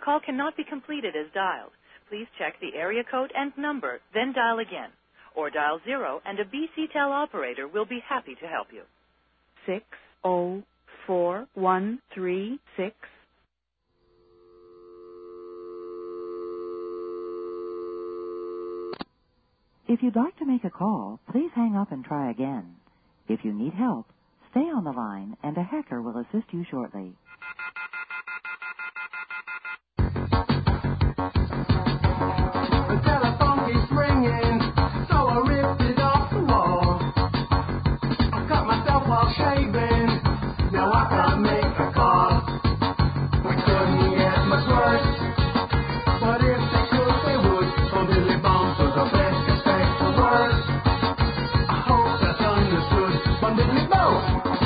call cannot be completed as dialed. Please check the area code and number, then dial again. Or dial 0 and a BCTEL operator will be happy to help you. 604136. If you'd like to make a call, please hang up and try again. If you need help, stay on the line and a hacker will assist you shortly. The telephone keeps ringing, so I ripped it off the wall. I cut myself while shaving, now I can't make a call. We couldn't get much worse, but if they could, they would. So Billy Bones was the best expect the worst. I hope that's understood, but Billy Bones.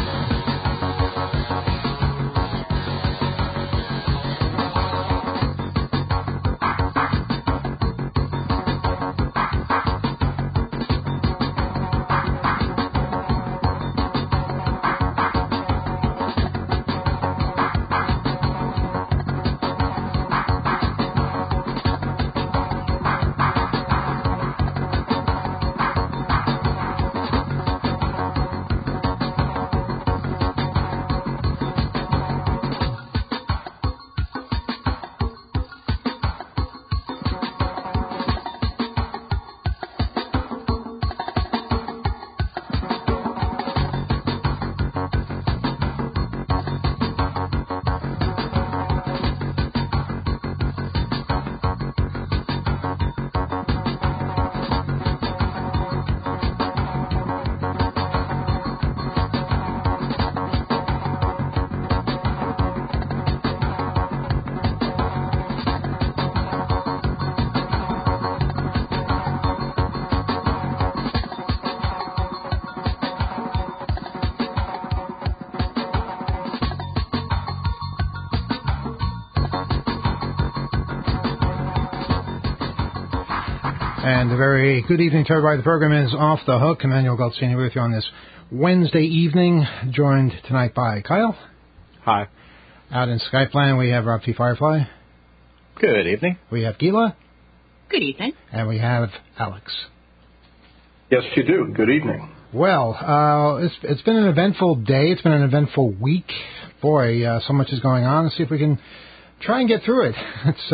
And a very good evening to everybody. The program is Off the Hook. Emmanuel Goldstein with you on this Wednesday evening, joined tonight by Kyle. Hi. Out in Skype land, we have Rob T. Firefly. Good evening. We have Gila. Good evening. And we have Alex. Yes, you do. Good evening. Well, it's been an eventful day. It's been an eventful week. Boy, so much is going on. Let's see if we can try and get through it. It's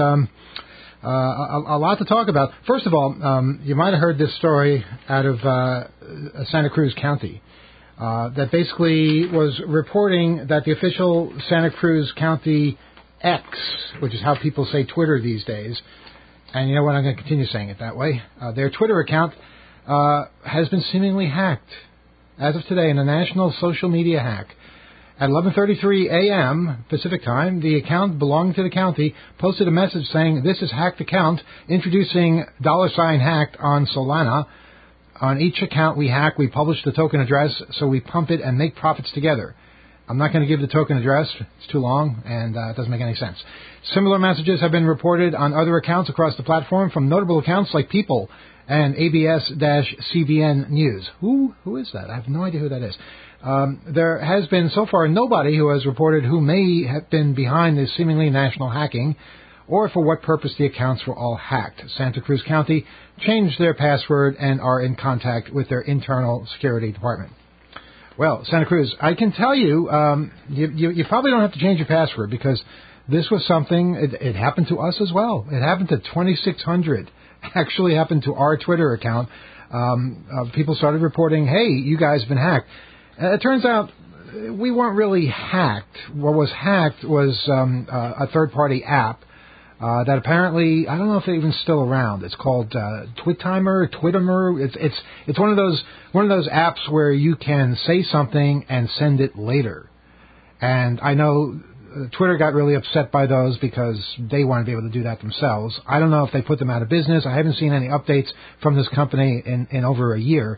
a lot to talk about. First of all, you might have heard this story out of Santa Cruz County that basically was reporting that the official Santa Cruz County X, which is how people say Twitter these days, and you know what, I'm going to continue saying it that way, their Twitter account has been seemingly hacked as of today in a national social media hack. At 11:33 a.m. Pacific Time, the account belonging to the county posted a message saying, "This is hacked account, introducing $hacked on Solana. On each account we hack, we publish the token address, so we pump it and make profits together." I'm not going to give the token address. It's too long, and it doesn't make any sense. Similar messages have been reported on other accounts across the platform from notable accounts like People and ABS-CBN News. Who is that? I have no idea who that is. There has been so far nobody who has reported who may have been behind this seemingly national hacking or for what purpose the accounts were all hacked. Santa Cruz County changed their password and are in contact with their internal security department. Well, Santa Cruz, I can tell you, you probably don't have to change your password because this was something, it happened to us as well. It happened to 2,600. Actually happened to our Twitter account. People started reporting, hey, you guys have been hacked. It turns out we weren't really hacked. What was hacked was a third-party app that apparently, I don't know if it's even still around. It's called Twittimer. It's one of those apps where you can say something and send it later. And I know Twitter got really upset by those because they want to be able to do that themselves. I don't know if they put them out of business. I haven't seen any updates from this company in over a year.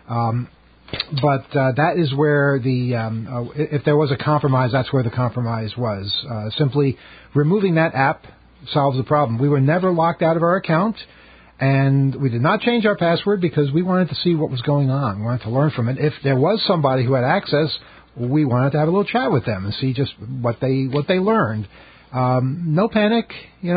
But that is where if there was a compromise, that's where the compromise was. Simply removing that app solves the problem. We were never locked out of our account, and we did not change our password because we wanted to see what was going on. We wanted to learn from it. If there was somebody who had access, we wanted to have a little chat with them and see just what they learned. No panic,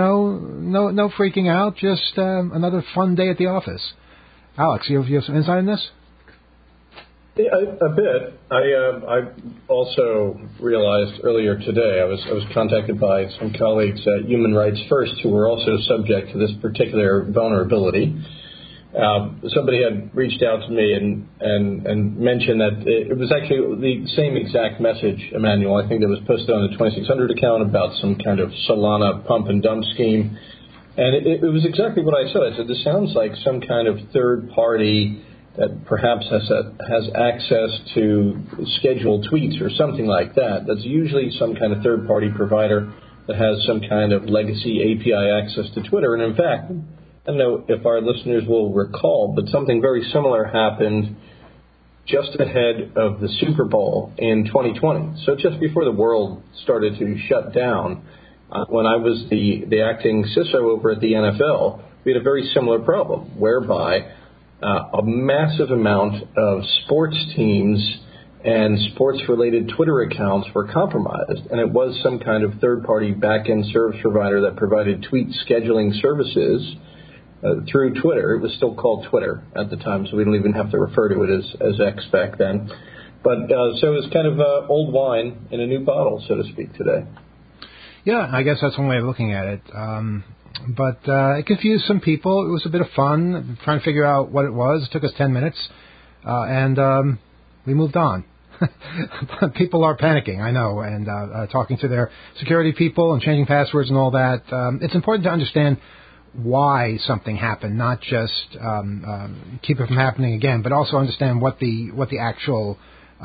no freaking out, just another fun day at the office. Alex, you have some insight in this? Yeah, a bit. I also realized earlier today I was contacted by some colleagues at Human Rights First who were also subject to this particular vulnerability. Somebody had reached out to me and mentioned that it was actually the same exact message, Emmanuel. I think that was posted on the 2600 account about some kind of Solana pump and dump scheme. And it was exactly what I said. I said, this sounds like some kind of third party that perhaps has access to scheduled tweets or something like that. That's usually some kind of third party provider that has some kind of legacy API access to Twitter. And in fact, I don't know if our listeners will recall, but something very similar happened just ahead of the Super Bowl in 2020. So just before the world started to shut down, when I was the acting CISO over at the NFL, we had a very similar problem whereby a massive amount of sports teams and sports-related Twitter accounts were compromised. And it was some kind of third-party back-end service provider that provided tweet scheduling services through Twitter. It was still called Twitter at the time, so we don't even have to refer to it as X back then. But so it was kind of old wine in a new bottle, so to speak, today. Yeah, I guess that's one way of looking at it. But it confused some people. It was a bit of fun trying to figure out what it was. It took us 10 minutes, and we moved on. People are panicking, I know, and talking to their security people and changing passwords and all that. It's important to understand why something happened, not just keep it from happening again, but also understand what the actual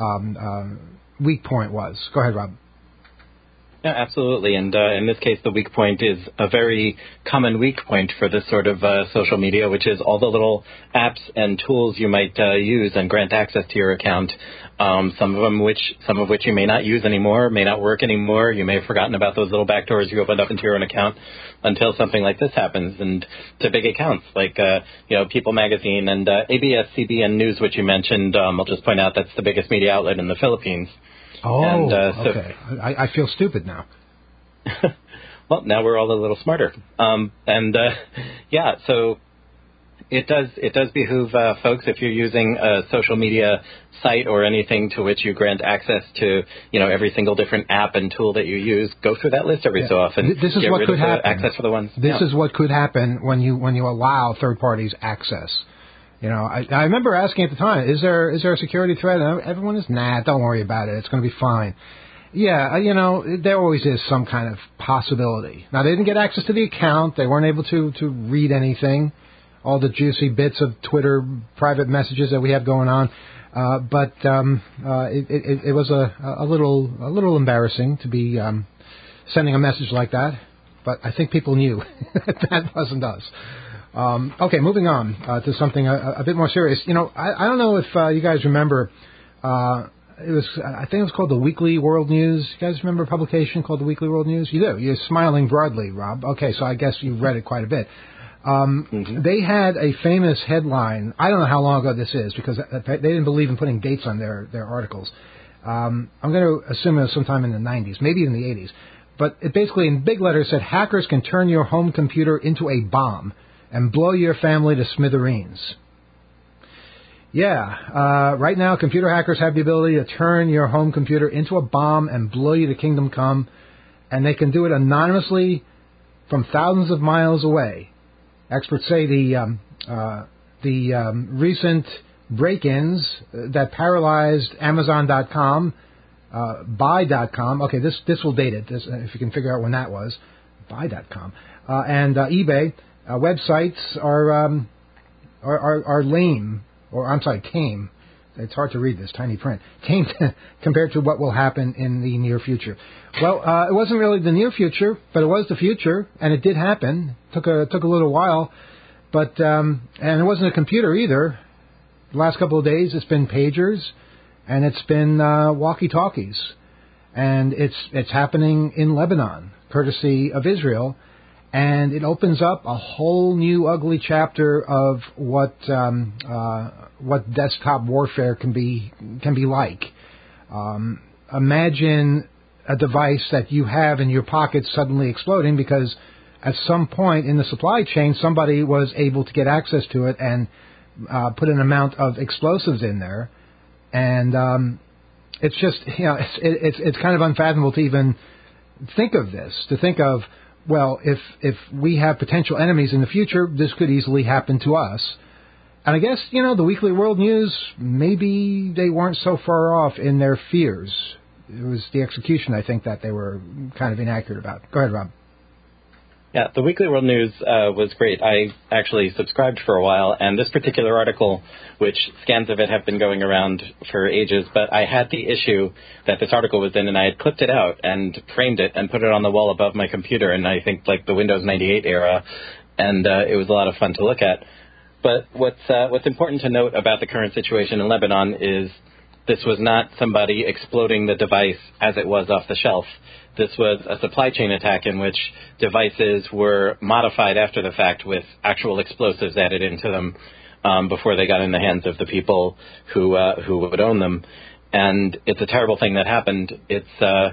weak point was. Go ahead, Rob. Yeah, absolutely. And in this case, the weak point is a very common weak point for this sort of social media, which is all the little apps and tools you might use and grant access to your account. Some of which you may not use anymore, may not work anymore. You may have forgotten about those little backdoors you opened up into your own account until something like this happens. And to big accounts like People Magazine and ABS-CBN News, which you mentioned. I'll just point out that's the biggest media outlet in the Philippines. Oh, and, okay. I feel stupid now. Well, now we're all a little smarter. So it does behoove folks, if you're using a social media site or anything to which you grant access to, every single different app and tool that you use, go through that list every so often. This is what could happen. Access for the ones. This is what could happen when you allow third parties access. I remember asking at the time, is there a security threat? And everyone is, don't worry about it. It's going to be fine. Yeah, there always is some kind of possibility. Now, they didn't get access to the account. They weren't able to read anything, all the juicy bits of Twitter private messages that we have going on. But it was a little embarrassing to be sending a message like that. But I think people knew that wasn't us. Okay, moving on to something a bit more serious. I don't know if you guys remember. I think it was called the Weekly World News. You guys remember a publication called the Weekly World News? You do. You're smiling broadly, Rob. Okay, so I guess you've read it quite a bit. They had a famous headline. I don't know how long ago this is because they didn't believe in putting dates on their articles. I'm going to assume it was sometime in the 90s, maybe even the 80s. But it basically, in big letters, said hackers can turn your home computer into a bomb and blow your family to smithereens. Yeah, right now computer hackers have the ability to turn your home computer into a bomb and blow you to kingdom come, and they can do it anonymously from thousands of miles away. Experts say the recent break-ins that paralyzed Amazon.com, Buy.com. Okay, this will date it. If you can figure out when that was, Buy.com and eBay. Websites are lame, or I'm sorry, tame. It's hard to read this tiny print. Tame compared to what will happen in the near future. Well, it wasn't really the near future, but it was the future, and it did happen. Took a little while, but and it wasn't a computer either. The last couple of days, it's been pagers, and it's been walkie-talkies, and it's happening in Lebanon, courtesy of Israel. And it opens up a whole new ugly chapter of what desktop warfare can be like. Imagine a device that you have in your pocket suddenly exploding because at some point in the supply chain, somebody was able to get access to it and put an amount of explosives in there. And it's just, it's kind of unfathomable to even think of this, to think of, well, if we have potential enemies in the future, this could easily happen to us. And I guess, the Weekly World News, maybe they weren't so far off in their fears. It was the execution, I think, that they were kind of inaccurate about. Go ahead, Rob. Yeah, the Weekly World News was great. I actually subscribed for a while, and this particular article, which scans of it have been going around for ages, but I had the issue that this article was in, and I had clipped it out and framed it and put it on the wall above my computer, and I think like the Windows 98 era, and it was a lot of fun to look at. But what's important to note about the current situation in Lebanon is this was not somebody exploding the device as it was off the shelf. This was a supply chain attack in which devices were modified after the fact with actual explosives added into them before they got in the hands of the people who would own them. And it's a terrible thing that happened. It's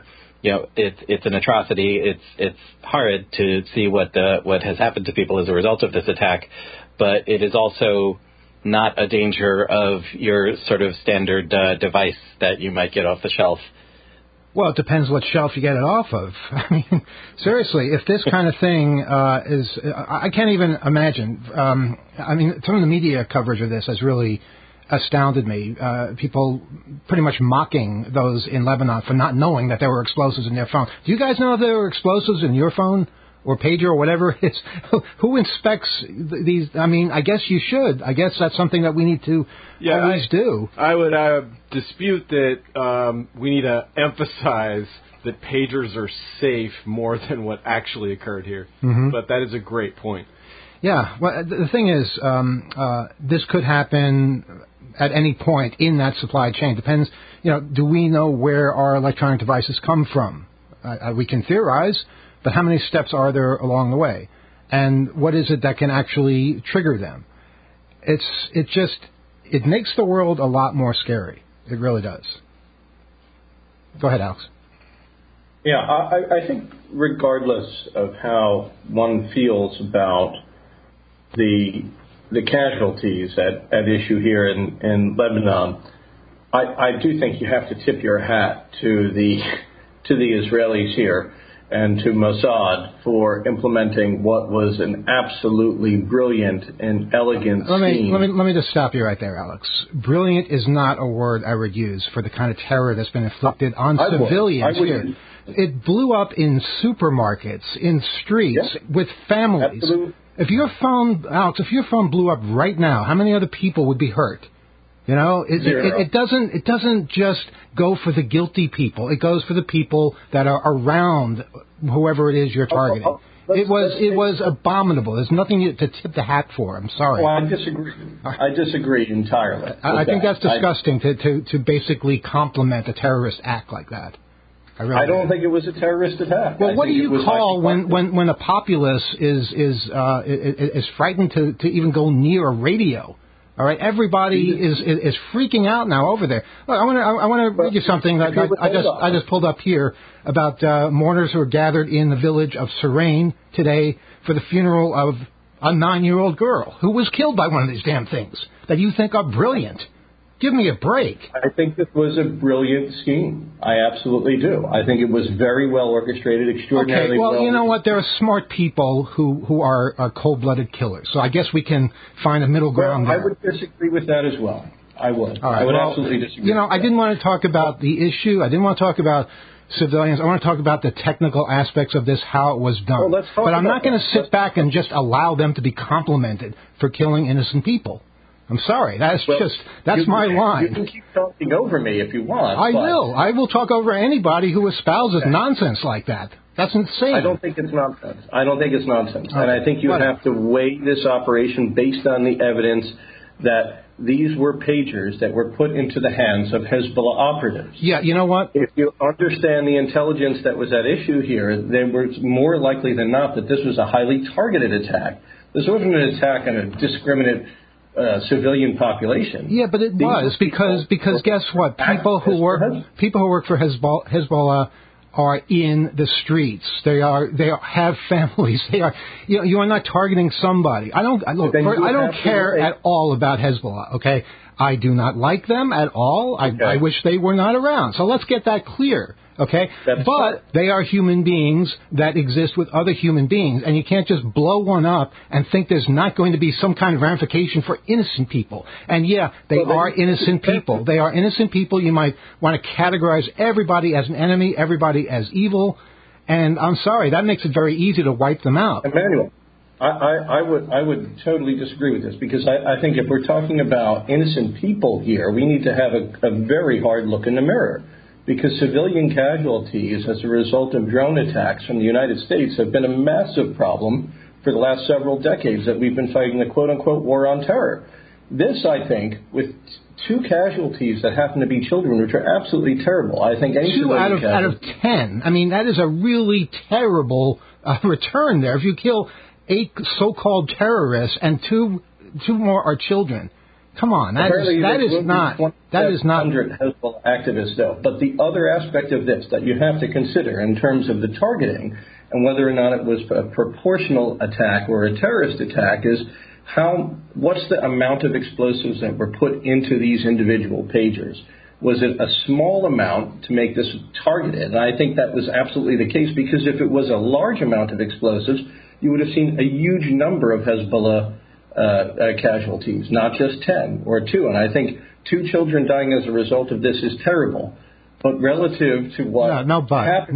an atrocity. It's horrid to see what has happened to people as a result of this attack, but it is also not a danger of your sort of standard device that you might get off the shelf. Well, it depends what shelf you get it off of. I mean, seriously, if this kind of thing is, I can't even imagine. I mean, some of the media coverage of this has really astounded me. People pretty much mocking those in Lebanon for not knowing that there were explosives in their phone. Do you guys know if there were explosives in your phone or pager or whatever it is? Who inspects these? I mean, I guess you should. I guess that's something that we need to always do. I would dispute that we need to emphasize that pagers are safe more than what actually occurred here. Mm-hmm. But that is a great point. Yeah. Well, the thing is, this could happen at any point in that supply chain. Depends, do we know where our electronic devices come from? We can theorize, but how many steps are there along the way? And what is it that can actually trigger them? It makes the world a lot more scary. It really does. Go ahead, Alex. Yeah, I think regardless of how one feels about the casualties at issue here in Lebanon, I do think you have to tip your hat to the Israelis here and to Mossad for implementing what was an absolutely brilliant and elegant scheme. Let me just stop you right there, Alex. Brilliant is not a word I would use for the kind of terror that's been inflicted on civilians here. It blew up in supermarkets, in streets, with families. Absolutely. If your phone blew up right now, how many other people would be hurt? It doesn't just go for the guilty people. It goes for the people that are around whoever it is you're targeting. It was abominable. There's nothing to tip the hat for. I'm sorry. Well, I disagree entirely. I think that's disgusting to basically compliment a terrorist act like that. I don't think it was a terrorist attack. Well, what do you call when a populace is frightened to even go near a radio? All right, everybody is freaking out now over there. Look, I want to read you something that I just pulled up here about mourners who are gathered in the village of Serain today for the funeral of a 9-year-old girl who was killed by one of these damn things that you think are brilliant. Give me a break. I think this was a brilliant scheme. I absolutely do. I think it was very well orchestrated, extraordinarily well. Okay, well, you know what? There are smart people who are cold-blooded killers. So I guess we can find a middle ground there. I would disagree with that as well. I would. All right, I would absolutely disagree. I didn't want to talk about the issue. I didn't want to talk about civilians. I want to talk about the technical aspects of this, how it was done. Well, but I'm not going to sit back and just allow them to be complimented for killing innocent people. I'm sorry. That's my line. You can keep talking over me if you want. I will talk over anybody who espouses nonsense like that. That's insane. I don't think it's nonsense. Okay. And I think you have to weigh this operation based on the evidence that these were pagers that were put into the hands of Hezbollah operatives. Yeah, you know what? If you understand the intelligence that was at issue here, then it's more likely than not that this was a highly targeted attack. This wasn't an attack on a discriminate civilian population. Yeah, but it was because guess what? People who work for Hezbollah are in the streets. They have families. You are not targeting somebody. I don't care at all about Hezbollah. Okay, I do not like them at all. I wish they were not around. So let's get that clear. Okay, but they are human beings that exist with other human beings, and you can't just blow one up and think there's not going to be some kind of ramification for innocent people. And yeah, they are innocent people. They are innocent people. You might want to categorize everybody as an enemy, everybody as evil, and I'm sorry, that makes it very easy to wipe them out. Emmanuel, I would totally disagree with this, because I think if we're talking about innocent people here, we need to have a very hard look in the mirror. Because civilian casualties as a result of drone attacks from the United States have been a massive problem for the last several decades that we've been fighting the quote-unquote war on terror. This, I think, with 2 casualties that happen to be children, which are absolutely terrible. I think any 2 out of 10. I mean, that is a really terrible return there. If you kill 8 so-called terrorists and two more are children. Come on, that is not 100 Hezbollah activists, though. But the other aspect of this that you have to consider in terms of the targeting and whether or not it was a proportional attack or a terrorist attack is what's the amount of explosives that were put into these individual pagers? Was it a small amount to make this targeted? And I think that was absolutely the case, because if it was a large amount of explosives, you would have seen a huge number of Hezbollah casualties, not just 10 or 2. And I think 2 children dying as a result of this is terrible. But relative to what happened, Look,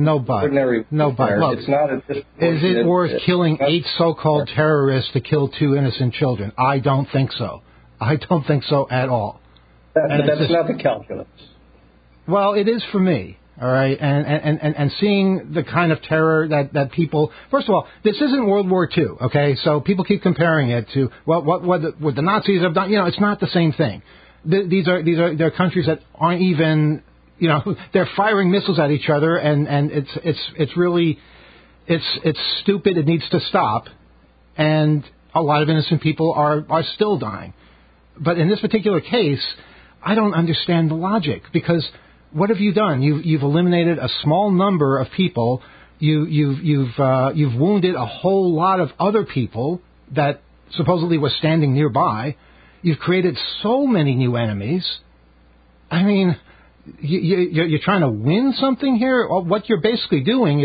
it's not a is it worth killing 8 so-called terrorists to kill 2 innocent children? I don't think so. I don't think so at all. But that's not the calculus. Well, it is for me. All right, and seeing the kind of terror that people. First of all, this isn't World War II. Okay, so people keep comparing it to what the Nazis have done. You know, it's not the same thing. They're countries that aren't even. You know, they're firing missiles at each other, and it's really it's stupid. It needs to stop, and a lot of innocent people are still dying. But in this particular case, I don't understand the logic, because. What have you done? You've eliminated a small number of people. You've wounded a whole lot of other people that supposedly were standing nearby. You've created so many new enemies. I mean, you're trying to win something here. What you're basically doing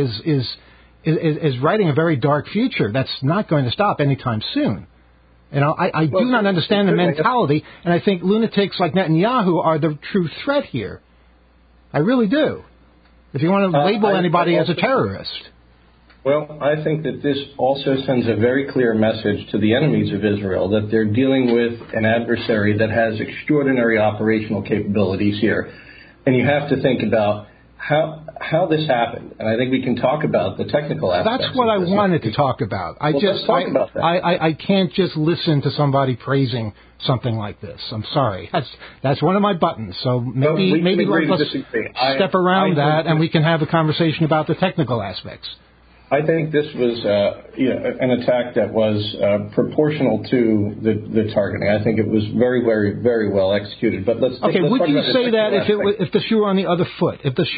is writing a very dark future that's not going to stop anytime soon. You know, I do not understand the mentality, and I think lunatics like Netanyahu are the true threat here. I really do. If you want to label anybody as a terrorist. Well, I think that this also sends a very clear message to the enemies of Israel that they're dealing with an adversary that has extraordinary operational capabilities here. And you have to think about how this happened. And I think we can talk about the technical aspects. That's what I wanted to talk about. Let's talk about that. I can't just listen to somebody praising something like this. I'm sorry. That's one of my buttons. So maybe let's step around that and we can have a conversation about the technical aspects. I think this was an attack that was proportional to the targeting. I think it was very, very, very well executed. But would you say that if the shoe were on the other foot,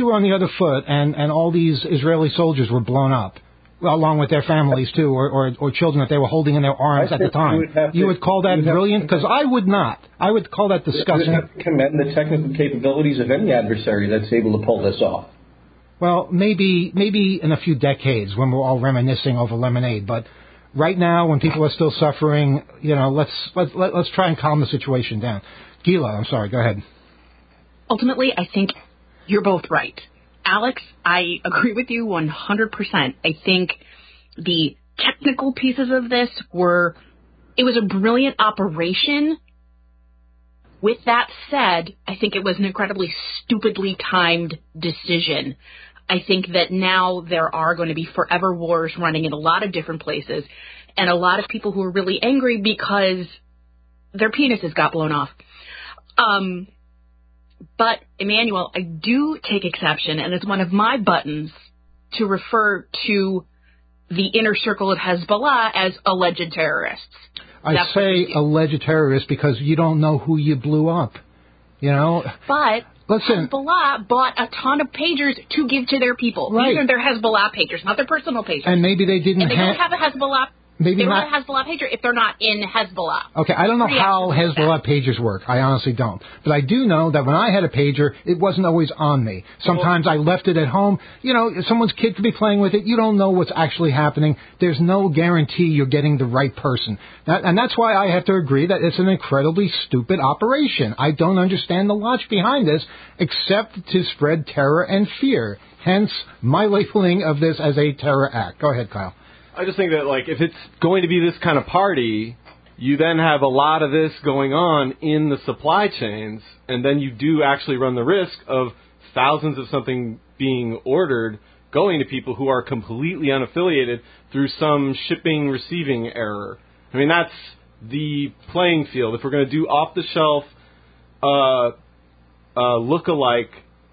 and all these Israeli soldiers were blown up, along with their families too, or children that they were holding in their arms at the time, you would call that brilliant? Because I would not. I would call that disgusting. You would have to commend the technical capabilities of any adversary that's able to pull this off. Well, maybe in a few decades when we're all reminiscing over lemonade, but right now when people are still suffering, you know, let's try and calm the situation down. Gila, I'm sorry, go ahead. Ultimately, I think you're both right. Alex, I agree with you 100%. I think the technical pieces of this it was a brilliant operation. With that said, I think it was an incredibly stupidly timed decision. I think that now there are going to be forever wars running in a lot of different places, and a lot of people who are really angry because their penises got blown off. But, Emmanuel, I do take exception, and it's one of my buttons to refer to the inner circle of Hezbollah as alleged terrorists. I say alleged terrorists because you don't know who you blew up. You know? But listen, Hezbollah bought a ton of pagers to give to their people. Right. These are their Hezbollah pagers, not their personal pagers. And maybe they didn't and they don't have a Hezbollah. Maybe they not don't have a Hezbollah pager if they're not in Hezbollah. Okay, I don't know how Hezbollah pagers work. I honestly don't. But I do know that when I had a pager, it wasn't always on me. Sometimes I left it at home. You know, someone's kid could be playing with it. You don't know what's actually happening. There's no guarantee you're getting the right person. And that's why I have to agree that it's an incredibly stupid operation. I don't understand the logic behind this, except to spread terror and fear. Hence, my labeling of this as a terror act. Go ahead, Kyle. I just think that, like, if it's going to be this kind of party, you then have a lot of this going on in the supply chains, and then you do actually run the risk of thousands of something being ordered going to people who are completely unaffiliated through some shipping receiving error. I mean, that's the playing field. If we're going to do off-the-shelf look-alike,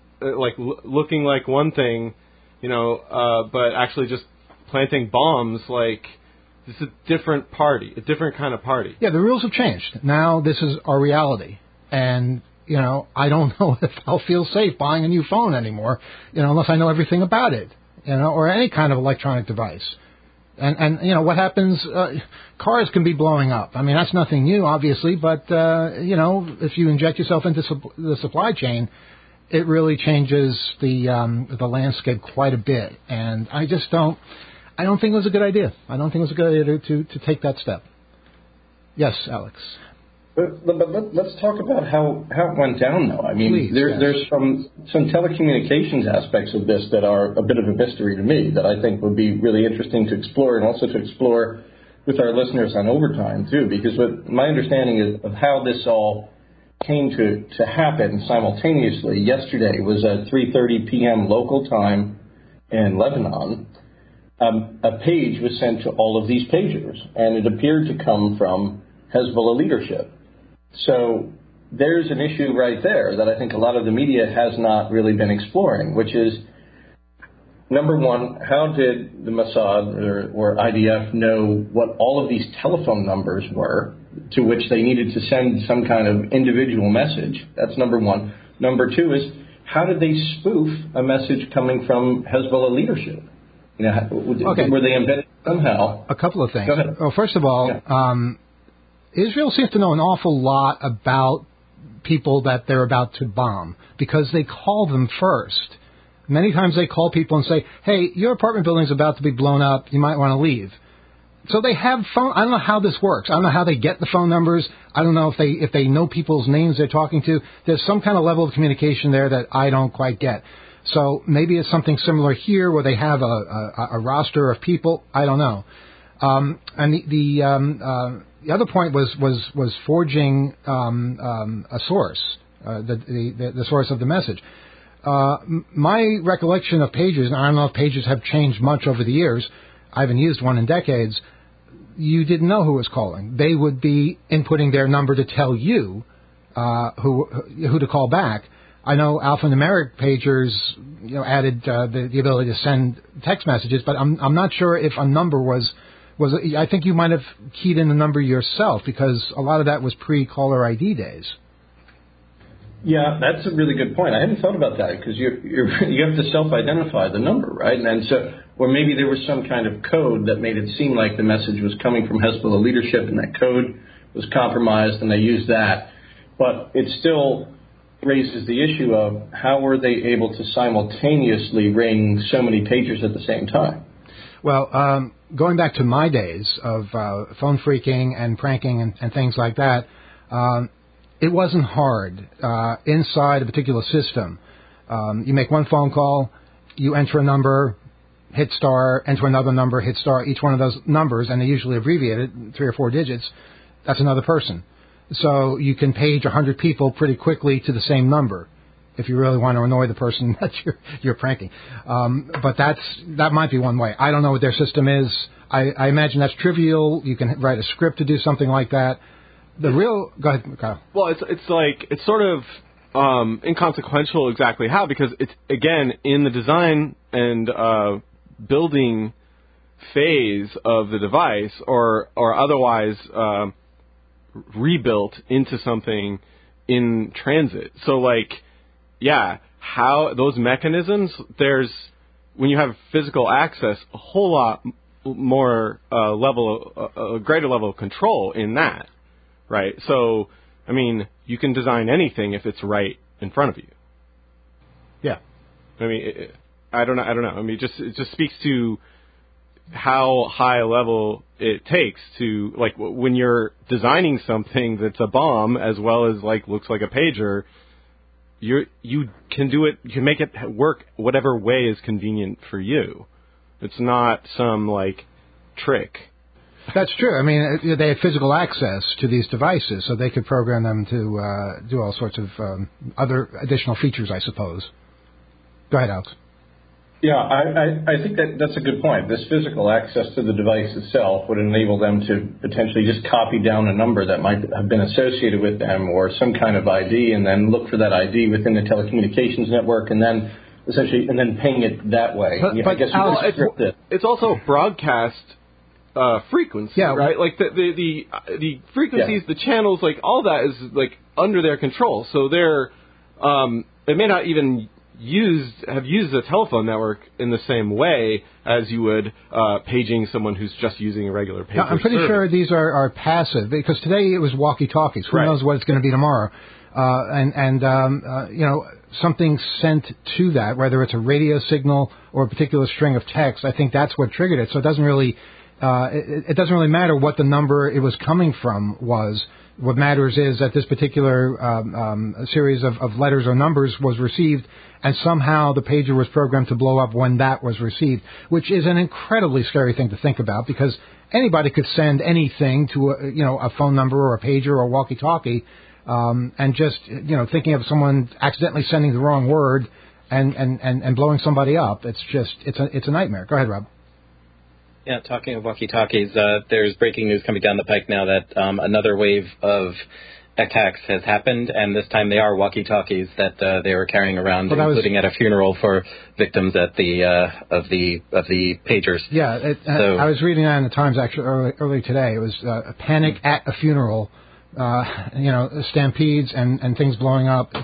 looking like one thing, you know, but actually just planting bombs, like, this is a different party, a different kind of party. Yeah, the rules have changed. Now this is our reality. And, you know, I don't know if I'll feel safe buying a new phone anymore, you know, unless I know everything about it, you know, or any kind of electronic device. And you know, what happens, cars can be blowing up. I mean, that's nothing new, obviously, but, you know, if you inject yourself into the supply chain, it really changes the landscape quite a bit. And I don't think it was a good idea. I don't think it was a good idea to take that step. Yes, Alex. But let's talk about how it went down, though. I mean, there's some telecommunications aspects of this that are a bit of a mystery to me that I think would be really interesting to explore, and also to explore with our listeners on Overtime, too, because what my understanding is of how this all came to happen simultaneously yesterday was at 3:30 p.m. local time in Lebanon. A page was sent to all of these pagers, and it appeared to come from Hezbollah leadership. So there's an issue right there that I think a lot of the media has not really been exploring, which is, number one, how did the Mossad or IDF know what all of these telephone numbers were to which they needed to send some kind of individual message? That's number one. Number two is, how did they spoof a message coming from Hezbollah leadership? You know, were they embedded somehow? A couple of things. Go ahead. Well, first of all, Israel seems to know an awful lot about people that they're about to bomb because they call them first. Many times they call people and say, hey, your apartment building's about to be blown up. You might want to leave. So they have phone. I don't know how this works. I don't know how they get the phone numbers. I don't know if they know people's names they're talking to. There's some kind of level of communication there that I don't quite get. So maybe it's something similar here where they have a roster of people. I don't know. And the other point was forging a source, the source of the message. My recollection of pagers, and I don't know if pagers have changed much over the years. I haven't used one in decades. You didn't know who was calling. They would be inputting their number to tell you who to call back. I know alphanumeric pagers, you know, added the ability to send text messages, but I'm not sure if a number was. I think you might have keyed in the number yourself because a lot of that was pre-caller ID days. Yeah, that's a really good point. I hadn't thought about that because you have to self-identify the number, right? And so, or maybe there was some kind of code that made it seem like the message was coming from Hezbollah leadership, and that code was compromised, and they used that. But it still raises the issue of how were they able to simultaneously ring so many pagers at the same time? Well, going back to my days of phone phreaking and pranking and things like that, it wasn't hard inside a particular system. You make one phone call, you enter a number, hit star, enter another number, hit star. Each one of those numbers, and they usually abbreviated, 3 or 4 digits, that's another person. So you can page 100 people pretty quickly to the same number if you really want to annoy the person that you're pranking. But that might be one way. I don't know what their system is. I imagine that's trivial. You can write a script to do something like that. Go ahead, Kyle. Well, it's sort of inconsequential exactly how, because it's, again, in the design and building phase of the device or otherwise rebuilt into something in transit. So, like, yeah, how those mechanisms, when you have physical access, a whole lot more a greater level of control in that, right? So, I mean, you can design anything if it's right in front of you. Yeah. I mean, I don't know. I mean, it just speaks to how high a level it takes to, like, when you're designing something that's a bomb as well as, like, looks like a pager, you can do it, you can make it work whatever way is convenient for you. It's not some, like, trick. That's true. I mean, they had physical access to these devices, so they could program them to do all sorts of other additional features, I suppose. Go ahead, Alex. Yeah, I think that's a good point. This physical access to the device itself would enable them to potentially just copy down a number that might have been associated with them or some kind of ID, and then look for that ID within the telecommunications network, and then essentially ping it that way. But I guess Alex, it's also broadcast frequency, yeah, right? Like the frequencies, the channels, like all that is like under their control. So they're they may not even have used a telephone network in the same way as you would paging someone who's just using a regular pager. I'm pretty sure these are passive, because today it was walkie-talkies. Who knows what it's going to be tomorrow? You know, something sent to that, whether it's a radio signal or a particular string of text, I think that's what triggered it. So it doesn't really it doesn't really matter what the number it was coming from was. What matters is that this particular series of letters or numbers was received, and somehow the pager was programmed to blow up when that was received, which is an incredibly scary thing to think about, because anybody could send anything to a phone number or a pager or a walkie-talkie, and just thinking of someone accidentally sending the wrong word and blowing somebody up. It's a nightmare. Go ahead, Rob. Yeah, talking of walkie-talkies, there's breaking news coming down the pike now that another wave of attacks has happened, and this time they are walkie-talkies that they were carrying around, including at a funeral for victims at of the pagers. Yeah, I was reading that in the Times actually early today. It was a panic at a funeral, stampedes and things blowing up.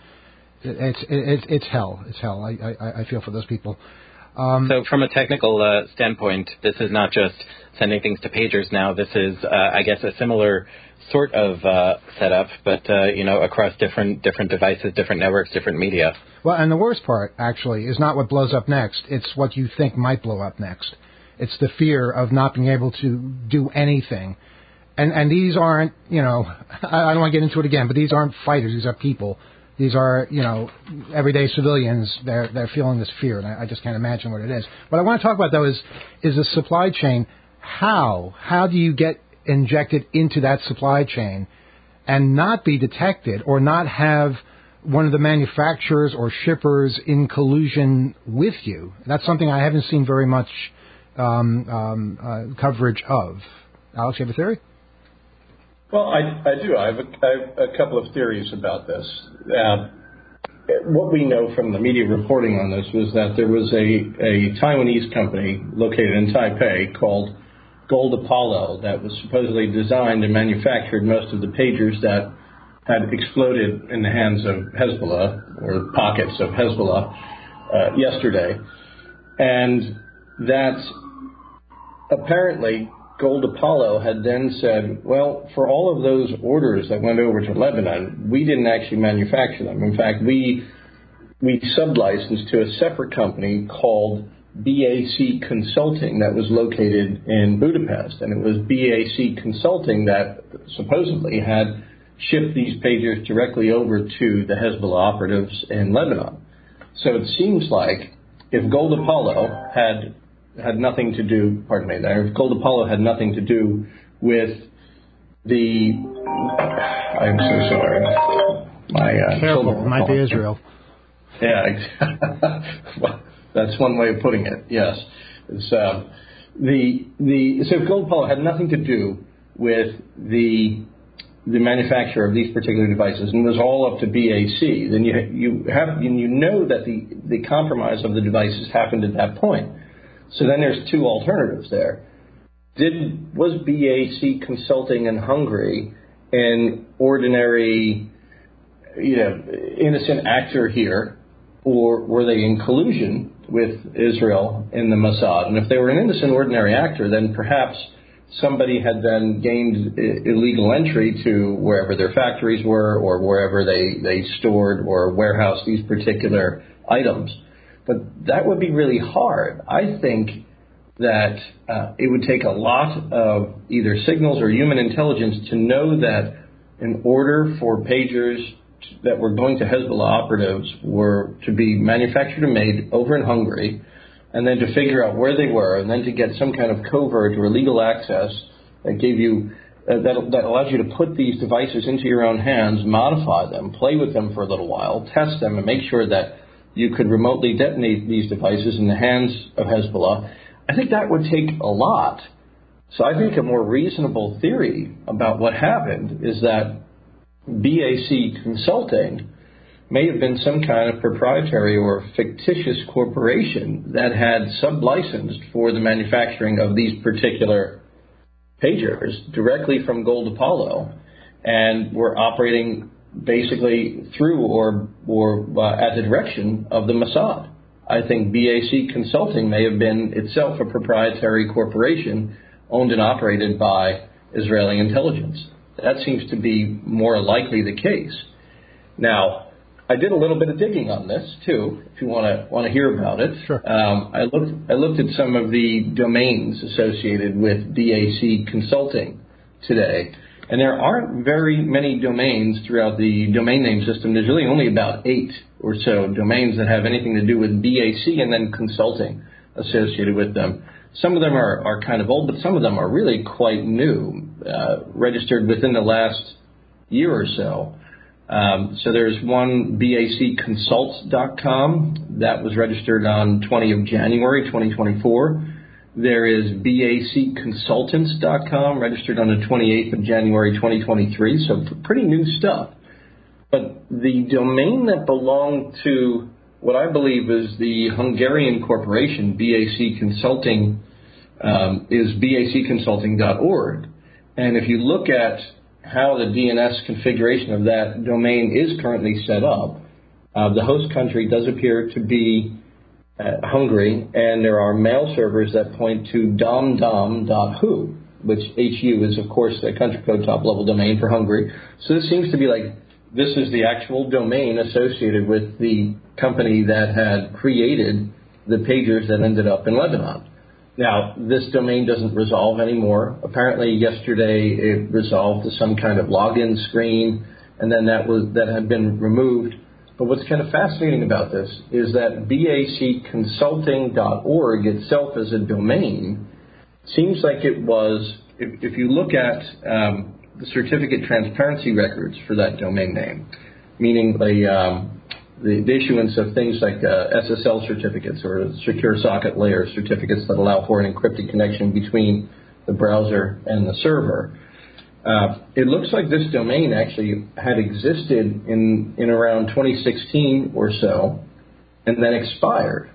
It's hell. It's hell. I feel for those people. So from a technical standpoint, this is not just sending things to pagers now. This is, I guess, a similar sort of setup, but, across different devices, different networks, different media. Well, and the worst part, actually, is not what blows up next. It's what you think might blow up next. It's the fear of not being able to do anything. And these aren't, I don't want to get into it again, but these aren't fighters. These are people. These are, everyday civilians. They're feeling this fear, and I just can't imagine what it is. What I want to talk about, though, is the supply chain. How do you get injected into that supply chain and not be detected, or not have one of the manufacturers or shippers in collusion with you? That's something I haven't seen very much coverage of. Alex, you have a theory? Well, I do. I have a couple of theories about this. What we know from the media reporting on this was that there was a Taiwanese company located in Taipei called Gold Apollo that was supposedly designed and manufactured most of the pagers that had exploded in the hands of Hezbollah, or pockets of Hezbollah, yesterday. And that apparently Gold Apollo had then said, well, for all of those orders that went over to Lebanon, we didn't actually manufacture them. In fact, we sublicensed to a separate company called BAC Consulting that was located in Budapest. And it was BAC Consulting that supposedly had shipped these pagers directly over to the Hezbollah operatives in Lebanon. So it seems like if Gold Apollo had nothing to do, if Gold Apollo had nothing to do with the, I'm so sorry. Careful, it might be Israel. Yeah, well, that's one way of putting it, yes. It's, so if Gold Apollo had nothing to do with the manufacturer of these particular devices and was all up to BAC, then you know that the compromise of the devices happened at that point. So then there's two alternatives there. Was BAC Consulting in Hungary an ordinary innocent actor here, or were they in collusion with Israel in the Mossad? And if they were an innocent, ordinary actor, then perhaps somebody had then gained illegal entry to wherever their factories were or wherever they stored or warehoused these particular items. But that would be really hard. I think that it would take a lot of either signals or human intelligence to know that in order for pagers that were going to Hezbollah operatives were to be manufactured and made over in Hungary, and then to figure out where they were, and then to get some kind of covert or legal access that gave you that allows you to put these devices into your own hands, modify them, play with them for a little while, test them, and make sure that you could remotely detonate these devices in the hands of Hezbollah. I think that would take a lot. So I think a more reasonable theory about what happened is that BAC Consulting may have been some kind of proprietary or fictitious corporation that had sub-licensed for the manufacturing of these particular pagers directly from Gold Apollo, and were operating basically through or at the direction of the Mossad. I think BAC Consulting may have been itself a proprietary corporation owned and operated by Israeli intelligence. That seems to be more likely the case. Now, I did a little bit of digging on this too, if you want to hear about it. Sure. I looked at some of the domains associated with BAC Consulting today, and there aren't very many domains throughout the domain name system. There's really only about 8 or so domains that have anything to do with BAC and then consulting associated with them. Some of them are kind of old, but some of them are really quite new, registered within the last year or so. So there's one, bacconsults.com, that was registered on 20 of January 2024. There is bacconsultants.com, registered on the 28th of January 2023, so pretty new stuff. But the domain that belonged to what I believe is the Hungarian corporation, BAC Consulting, is bacconsulting.org. And if you look at how the DNS configuration of that domain is currently set up, the host country does appear to be Hungary, and there are mail servers that point to domdom.hu, which HU is, of course, the country code top-level domain for Hungary. So this seems to be like this is the actual domain associated with the company that had created the pagers that ended up in Lebanon. Now, this domain doesn't resolve anymore. Apparently, yesterday it resolved to some kind of login screen, and then that had been removed. But what's kind of fascinating about this is that bacconsulting.org itself as a domain seems like it was, if you look at the certificate transparency records for that domain name, meaning the issuance of things like SSL certificates or secure socket layer certificates that allow for an encrypted connection between the browser and the server. It looks like this domain actually had existed in around 2016 or so, and then expired.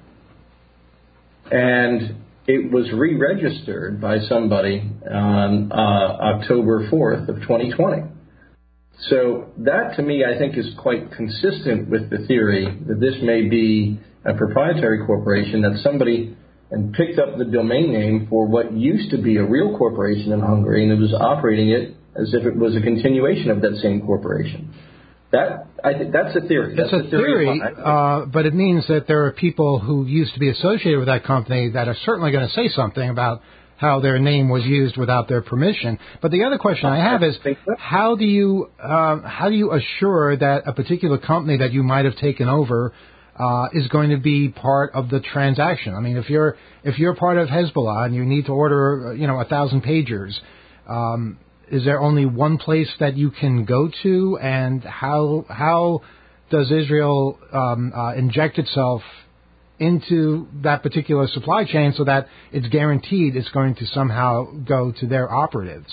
And it was re-registered by somebody on October 4th of 2020. So that, to me, I think is quite consistent with the theory that this may be a proprietary corporation, that somebody and picked up the domain name for what used to be a real corporation in Hungary, and it was operating it as if it was a continuation of that same corporation. I think that's a theory. It's a theory, but it means that there are people who used to be associated with that company that are certainly going to say something about how their name was used without their permission. But the other question I have is, how do you assure that a particular company that you might have taken over is going to be part of the transaction? I mean, if you're part of Hezbollah and you need to order 1,000 pagers, is there only one place that you can go to? And how does Israel inject itself into that particular supply chain so that it's guaranteed it's going to somehow go to their operatives?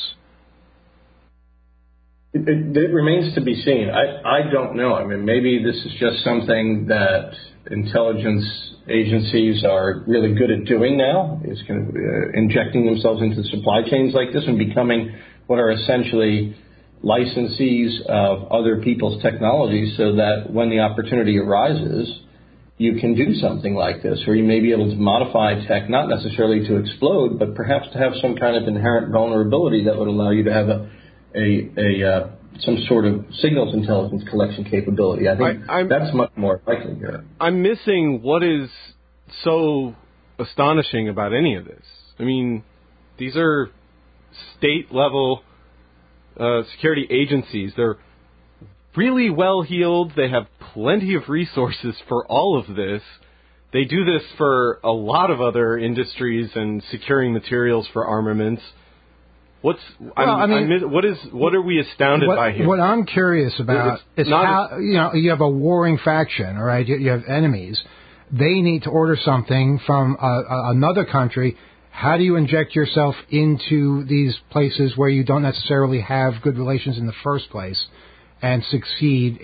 It remains to be seen. I don't know. I mean, maybe this is just something that intelligence agencies are really good at doing now, is kind of injecting themselves into supply chains like this and becoming what are essentially licensees of other people's technologies so that when the opportunity arises, you can do something like this, or you may be able to modify tech, not necessarily to explode, but perhaps to have some kind of inherent vulnerability that would allow you to have some sort of signals intelligence collection capability. I think that's much more likely here. I'm missing what is so astonishing about any of this. I mean, these are state-level security agencies. They're really well-heeled. They have plenty of resources for all of this. They do this for a lot of other industries and securing materials for armaments. What are we astounded by here? What I'm curious about is how, you have a warring faction, all right? You have enemies. They need to order something from another country. How do you inject yourself into these places where you don't necessarily have good relations in the first place and succeed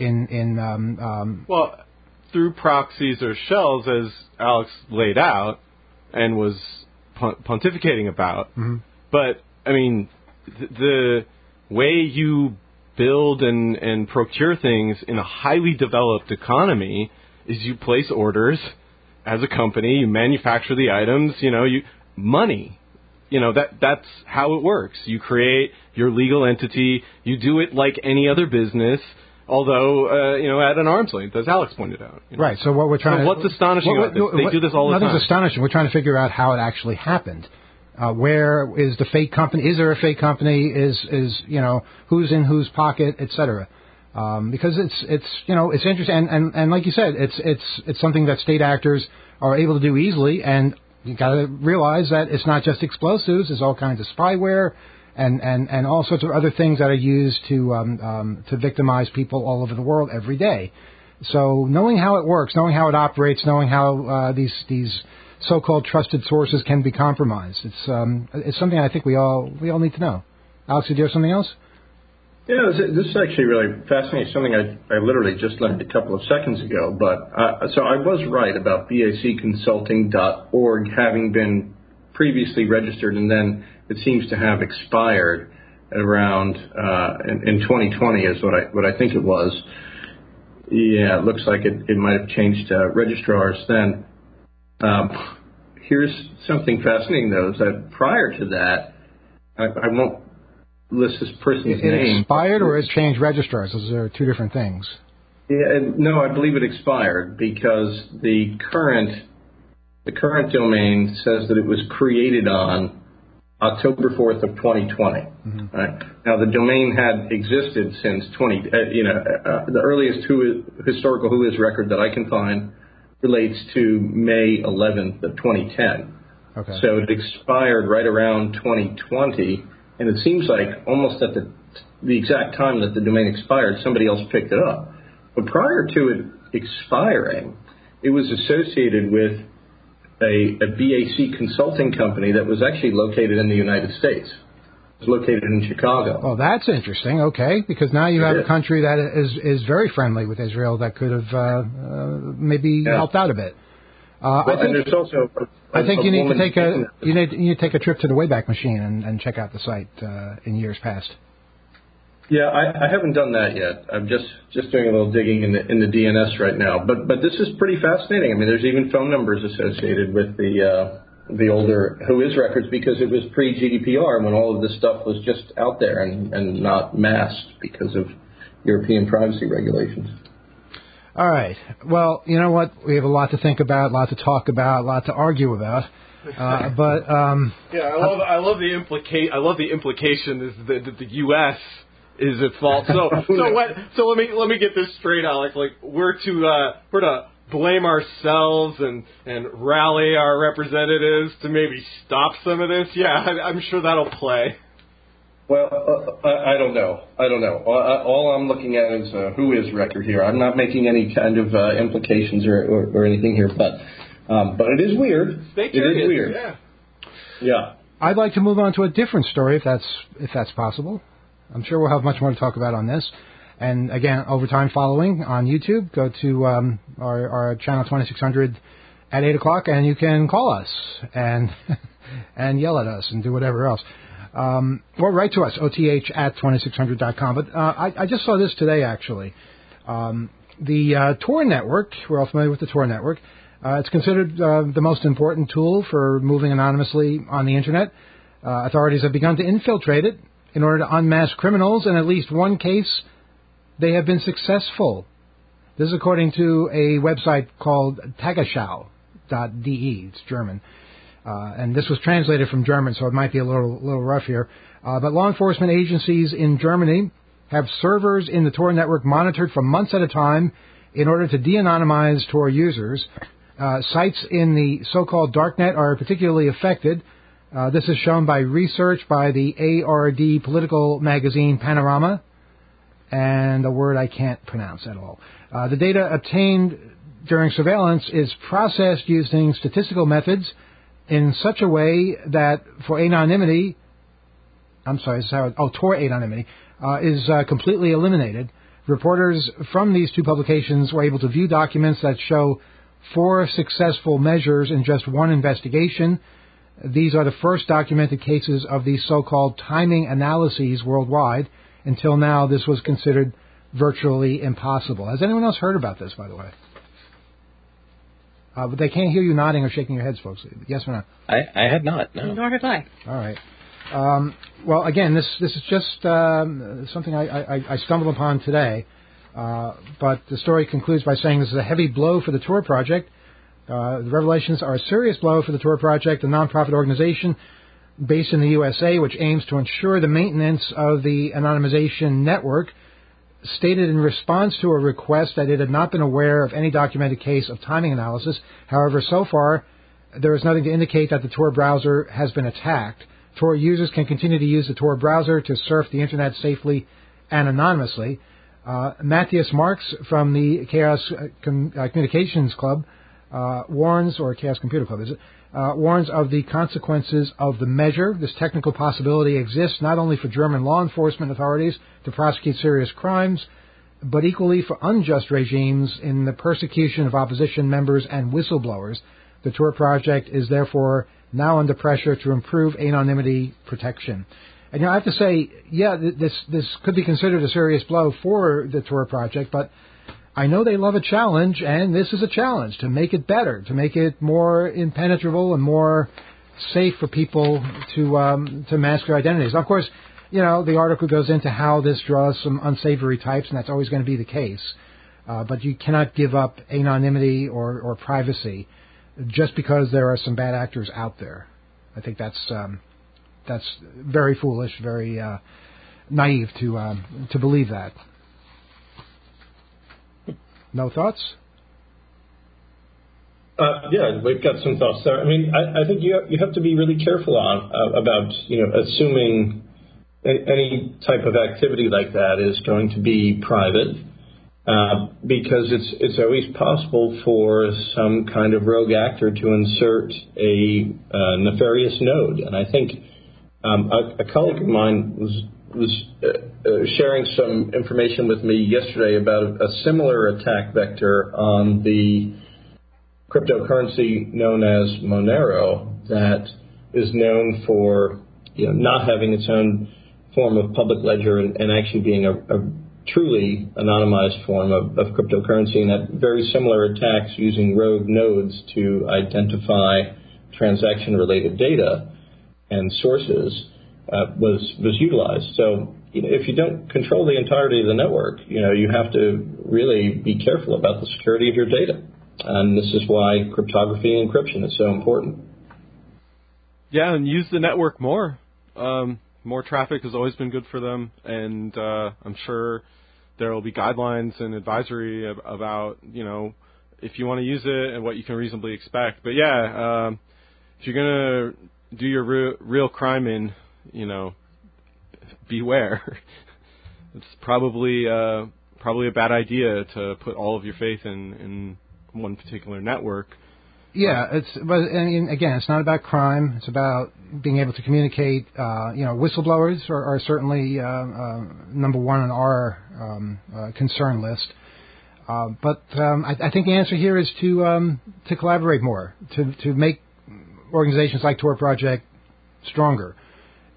in well, through proxies or shells, as Alex laid out and was pontificating about. Mm-hmm. But I mean, the way you build and procure things in a highly developed economy is you place orders as a company, you manufacture the items, money. That's how it works. You create your legal entity, you do it like any other business, although, at an arm's length, as Alex pointed out. Right, so what we're trying what's astonishing about this? They do this all the time. Nothing's astonishing. We're trying to figure out how it actually happened. Where is the fake company? Is there a fake company? Is who's in whose pocket, etc. Because it's interesting, and like you said, it's something that state actors are able to do easily, and you got to realize that it's not just explosives. There's all kinds of spyware and all sorts of other things that are used to victimize people all over the world every day. So knowing how it works, knowing how it operates, knowing how these so-called trusted sources can be compromised. It's something I think we all need to know. Alex, did you have something else? Yeah, this is actually really fascinating. Something I literally just learned a couple of seconds ago. But so I was right about BACconsulting.org having been previously registered, and then it seems to have expired around in 2020 is what I think it was. Yeah, it looks like it might have changed registrars then. Here's something fascinating, though, is that prior to that, I won't list this person's name. It expired or it's changed registrars? Those are two different things. Yeah, no, I believe it expired because the current domain says that it was created on October 4th of 2020. Mm-hmm. Right? Now, the domain had existed since the earliest historical Whois record that I can find relates to May 11th of 2010. Okay. So it expired right around 2020, and it seems like almost at the exact time that the domain expired, somebody else picked it up. But prior to it expiring, it was associated with a BAC consulting company that was actually located in the United States. It was located in Chicago. Oh, that's interesting. Okay, because now you have a country that is very friendly with Israel that could have maybe helped out a bit. I think you need to take a trip to the Wayback Machine and check out the site in years past. Yeah, I haven't done that yet. I'm just doing a little digging in the DNS right now. But this is pretty fascinating. I mean, there's even phone numbers associated with the older Whois records because it was pre-GDPR when all of this stuff was just out there and not masked because of European privacy regulations. All right. Well, you know what? We have a lot to think about, a lot to talk about, a lot to argue about. I love the implication is that the U.S. is at fault. So let me get this straight, Alex. Like we're to blame ourselves and rally our representatives to maybe stop some of this. Yeah, I'm sure that'll play. Well, I don't know. All I'm looking at is a Whois record here. I'm not making any kind of implications or anything here, but it is weird. Stay curious. It is weird. Yeah. I'd like to move on to a different story, if that's possible. I'm sure we'll have much more to talk about on this. And again, Overtime following on YouTube. Go to our channel 2600 at 8 o'clock, and you can call us and yell at us and do whatever else. Or write to us, oth@2600.com. But I just saw this today, actually. The Tor network, we're all familiar with the Tor network. It's considered the most important tool for moving anonymously on the Internet. Authorities have begun to infiltrate it in order to unmask criminals. In at least one case, they have been successful. This is according to a website called Tagesschau.de. It's German. And this was translated from German, so it might be a little rough here. But law enforcement agencies in Germany have servers in the Tor network monitored for months at a time in order to de-anonymize Tor users. Sites in the so-called darknet are particularly affected. This is shown by research by the ARD political magazine Panorama, and a word I can't pronounce at all. The data obtained during surveillance is processed using statistical methods in such a way that for anonymity, Tor anonymity, is completely eliminated. Reporters from these two publications were able to view documents that show 4 successful measures in just one investigation. These are the first documented cases of these so-called timing analyses worldwide. Until now, this was considered virtually impossible. Has anyone else heard about this, by the way? But they can't hear you nodding or shaking your heads, folks. Yes or no? I had not, no. Nor have I. All right. Well, again, this is just something I stumbled upon today. But the story concludes by saying this is a heavy blow for the Tor project. The revelations are a serious blow for the Tor project, a nonprofit organization based in the USA, which aims to ensure the maintenance of the anonymization network, stated in response to a request that it had not been aware of any documented case of timing analysis. However, so far, there is nothing to indicate that the Tor browser has been attacked. Tor users can continue to use the Tor browser to surf the Internet safely and anonymously. Matthias Marks from the Chaos Communications Club warns, or Chaos Computer Club, is it? Warns of the consequences of the measure. This technical possibility exists not only for German law enforcement authorities to prosecute serious crimes, but equally for unjust regimes in the persecution of opposition members and whistleblowers. The Tor project is therefore now under pressure to improve anonymity protection. And I have to say, this could be considered a serious blow for the Tor project, but I know they love a challenge, and this is a challenge to make it better, to make it more impenetrable and more safe for people to mask their identities. Of course, the article goes into how this draws some unsavory types, and that's always going to be the case. But you cannot give up anonymity or privacy just because there are some bad actors out there. I think that's very foolish, very naive to believe that. No thoughts? Yeah, we've got some thoughts there. I mean, I think you have to be really careful about assuming any type of activity like that is going to be private, because it's always possible for some kind of rogue actor to insert a nefarious node. And I think a colleague of mine was sharing some information with me yesterday about a similar attack vector on the cryptocurrency known as Monero that is known for not having its own form of public ledger and actually being a truly anonymized form of cryptocurrency, and that very similar attacks using rogue nodes to identify transaction-related data and sources was utilized. So if you don't control the entirety of the network, you have to really be careful about the security of your data. And this is why cryptography and encryption is so important. Yeah, and use the network more. More traffic has always been good for them, and I'm sure there will be guidelines and advisory about, if you want to use it and what you can reasonably expect. But yeah, if you're going to do your real crime in, beware. It's probably a bad idea to put all of your faith in one particular network. Yeah, again, it's not about crime. It's about being able to communicate. Whistleblowers are certainly number one on our concern list. But I think the answer here is to collaborate more, to make organizations like Tor Project stronger.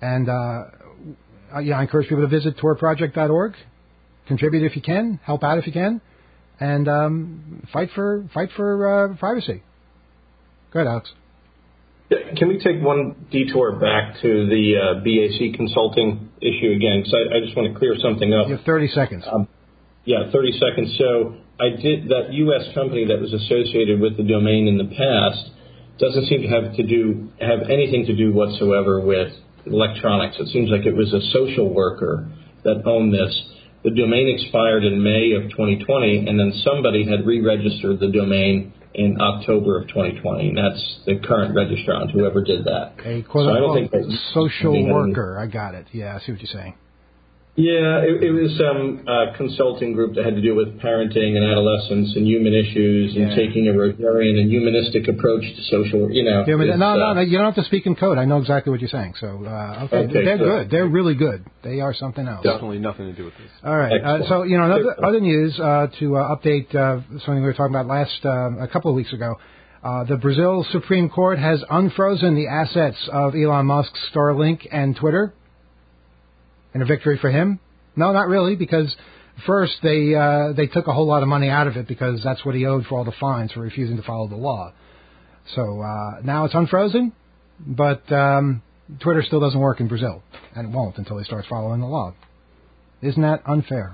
And I encourage people to visit torproject.org, contribute if you can, help out if you can, and fight for privacy. Go ahead, Alex. Can we take one detour back to the BAC consulting issue again? Because I just want to clear something up. You have 30 seconds. 30 seconds. So that U.S. company that was associated with the domain in the past doesn't seem to have anything to do whatsoever with electronics. It seems like it was a social worker that owned this. The domain expired in May of 2020, and then somebody had re-registered the domain in October of 2020, and that's the current registrant, whoever did that. A quote-unquote social worker. I got it. Yeah, I see what you're saying. Yeah, it was some consulting group that had to do with parenting and adolescence and human issues and taking a Rogerian and humanistic approach to social, No, you don't have to speak in code. I know exactly what you're saying. So, okay, they're good. They're really good. They are something else. Definitely nothing to do with this. All right. Other news to update something we were talking about a couple of weeks ago. The Brazil Supreme Court has unfrozen the assets of Elon Musk's Starlink and Twitter. And a victory for him? No, not really, because first they took a whole lot of money out of it because that's what he owed for all the fines for refusing to follow the law. So now it's unfrozen, but Twitter still doesn't work in Brazil, and it won't until he starts following the law. Isn't that unfair?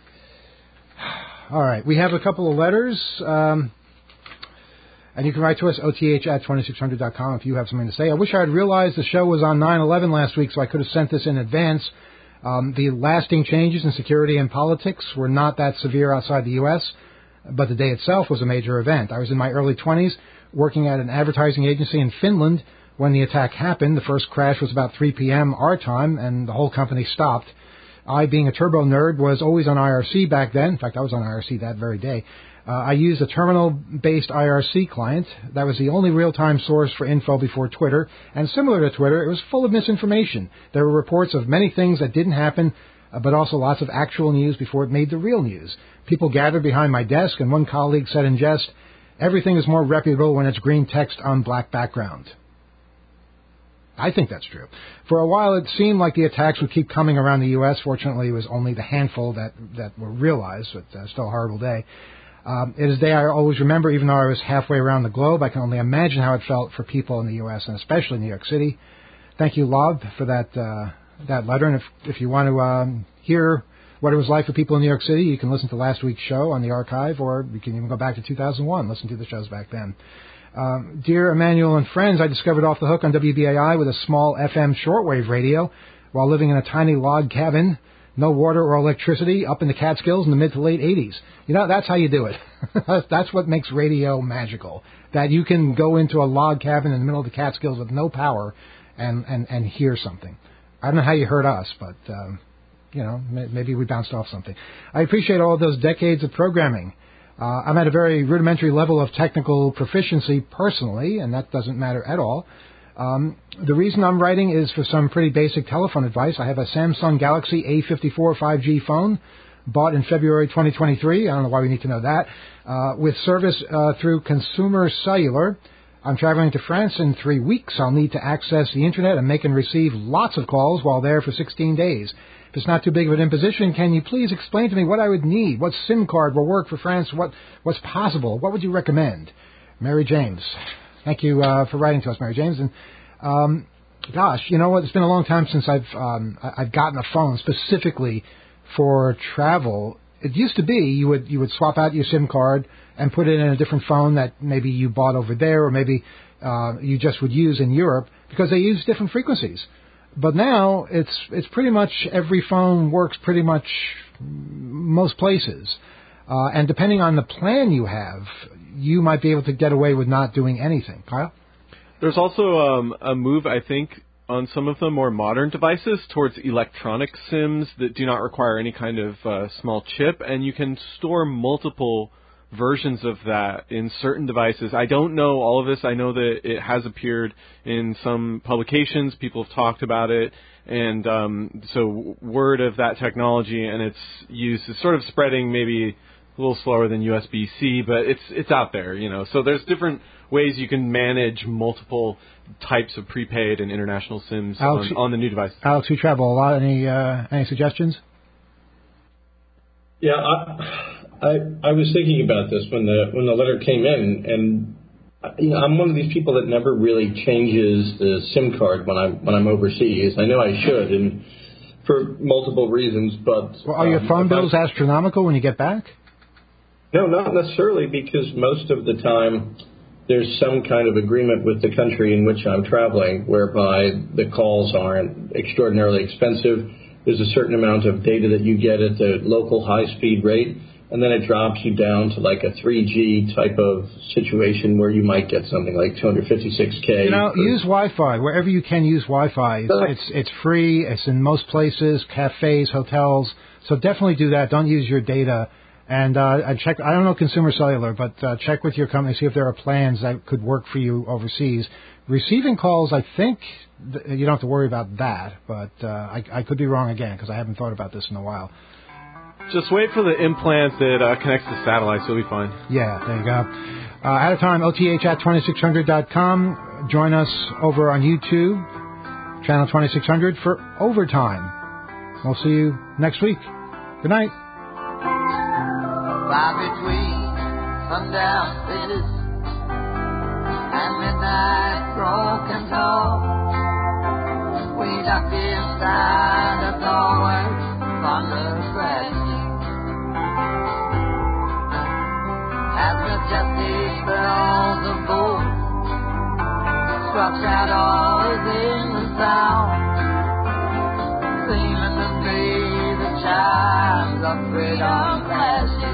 All right, we have a couple of letters, and you can write to us, oth@2600.com, if you have something to say. I wish I had realized the show was on 9/11 last week, so I could have sent this in advance. The lasting changes in security and politics were not that severe outside the U.S., but the day itself was a major event. I was in my early 20s working at an advertising agency in Finland when the attack happened. The first crash was about 3 p.m. our time, and the whole company stopped. I, being a turbo nerd, was always on IRC back then. In fact, I was on IRC that very day. I used a terminal-based IRC client. That was the only real-time source for info before Twitter. And similar to Twitter, it was full of misinformation. There were reports of many things that didn't happen, but also lots of actual news before it made the real news. People gathered behind my desk, and one colleague said in jest, "Everything is more reputable when it's green text on black background." I think that's true. For a while, it seemed like the attacks would keep coming around the U.S. Fortunately, it was only the handful that were realized, but still a horrible day. It is a day I always remember, even though I was halfway around the globe. I can only imagine how it felt for people in the U.S. and especially New York City. Thank you, Lob, for that letter. And if you want to hear what it was like for people in New York City, you can listen to last week's show on the archive, or you can even go back to 2001, listen to the shows back then. Dear Emmanuel and friends, I discovered Off the Hook on WBAI with a small FM shortwave radio while living in a tiny log cabin. No water or electricity, up in the Catskills in the mid to late 80s. That's how you do it. That's what makes radio magical. That you can go into a log cabin in the middle of the Catskills with no power and hear something. I don't know how you heard us, but, maybe we bounced off something. I appreciate all of those decades of programming. I'm at a very rudimentary level of technical proficiency personally, and that doesn't matter at all. The reason I'm writing is for some pretty basic telephone advice. I have a Samsung Galaxy A54 5G phone bought in February 2023. I don't know why we need to know that. With service through Consumer Cellular. I'm traveling to France in 3 weeks. I'll need to access the Internet and make and receive lots of calls while there for 16 days. If it's not too big of an imposition, can you please explain to me what I would need? What SIM card will work for France? What's possible? What would you recommend? Mary James. Thank you for writing to us, Mary James. And gosh, you know what? It's been a long time since I've gotten a phone specifically for travel. It used to be you would swap out your SIM card and put it in a different phone that maybe you bought over there, or maybe you just would use in Europe because they use different frequencies. But now it's pretty much every phone works pretty much most places. And depending on the plan you have, you might be able to get away with not doing anything. Kyle? There's also a move, I think, on some of the more modern devices towards electronic SIMs that do not require any kind of small chip, and you can store multiple versions of that in certain devices. I don't know all of this. I know that it has appeared in some publications. People have talked about it. And so word of that technology and its use is sort of spreading maybe a little slower than USB-C, but it's out there, you know. So there's different ways you can manage multiple types of prepaid and international SIMs on the new device. Alex, you travel a lot. Any suggestions? Yeah, I was thinking about this when the letter came in, and you know, I'm one of these people that never really changes the SIM card when I'm overseas. I know I should, and for multiple reasons, but are your phone bills astronomical when you get back? No, not necessarily, because most of the time there's some kind of agreement with the country in which I'm traveling, whereby the calls aren't extraordinarily expensive. There's a certain amount of data that you get at the local high-speed rate, and then it drops you down to like a 3G type of situation where you might get something like 256K. You know, use Wi-Fi. Wherever you can use Wi-Fi. It's free. It's in most places, cafes, hotels. So definitely do that. Don't use your data. And I don't know Consumer Cellular, but check with your company, see if there are plans that could work for you overseas. Receiving calls, I think you don't have to worry about that, but I could be wrong again because I haven't thought about this in a while. Just wait for the implant that connects to satellites. You'll be fine. Yeah, there you go. Out of time, OTH@2600.com. Join us over on YouTube, channel 2600 for Overtime. We'll see you next week. Good night. By between sundown cities and midnight broken talk, we ducked inside a doorway, thunder crashing. As majestic bells of gold struck shadows in the sound, seeming to be the chimes of freedom flashing.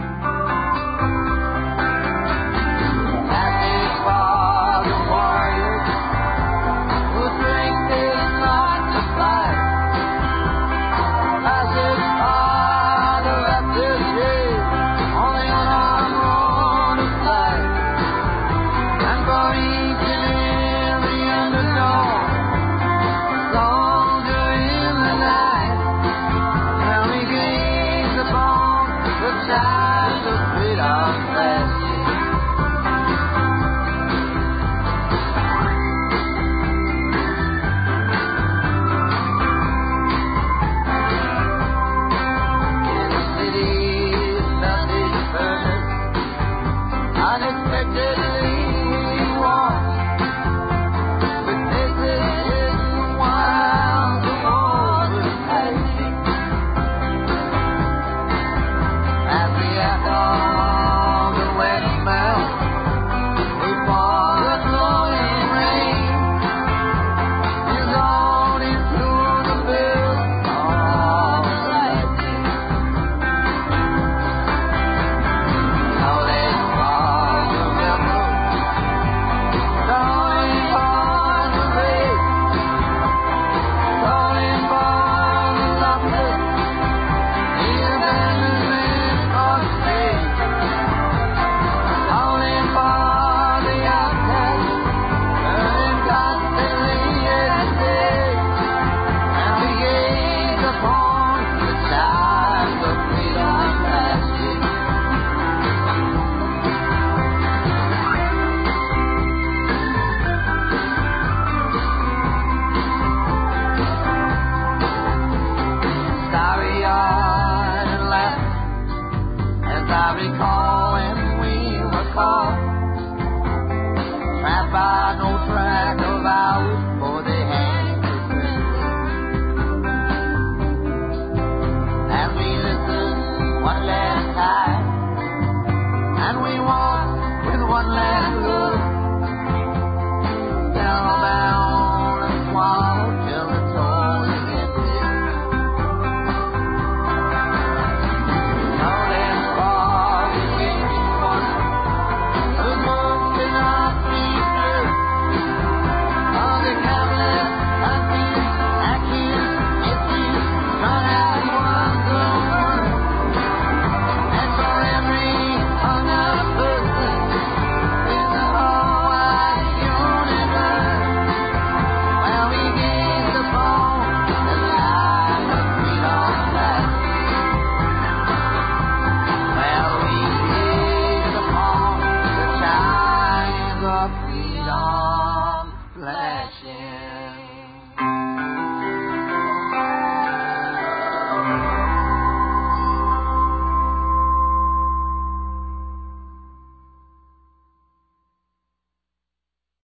I recall when we were caught, trapped by no track of ours.